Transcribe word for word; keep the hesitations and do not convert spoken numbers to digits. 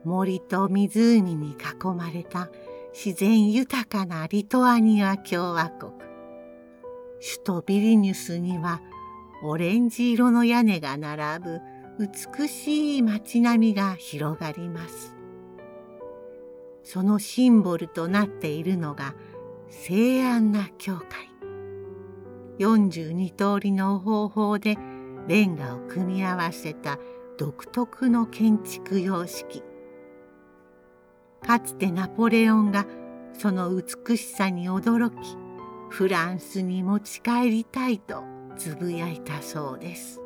森と湖に囲まれた自然豊かなリトアニア共和国。首都ビリニュスにはオレンジ色の屋根が並ぶ美しい街並みが広がります。そのシンボルとなっているのが聖安娜教会。よんじゅうに通りの方法でレンガを組み合わせた独特の建築様式。かつてナポレオンがその美しさに驚き、フランスに持ち帰りたいとつぶやいたそうです。